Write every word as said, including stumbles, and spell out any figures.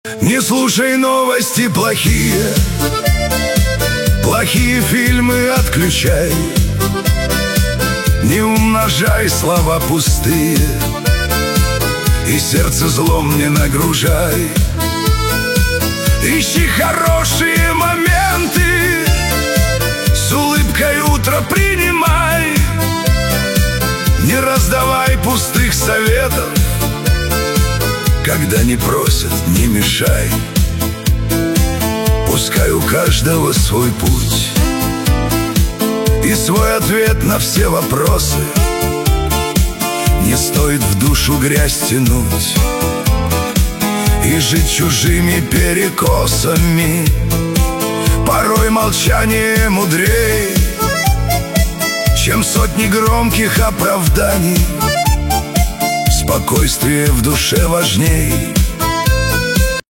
Не слушай новости плохие, плохие фильмы отключай. Не умножай слова пустые и сердце злом не нагружай. Ищи хорошие моменты, с улыбкой утро принимай. Не раздавай пустых советов, когда не просят, не мешай. Пускай у каждого свой путь и свой ответ на все вопросы. Не стоит в душу грязь тянуть и жить чужими перекосами. Порой молчание мудрей, чем сотни громких оправданий. Спокойствие в душе важней.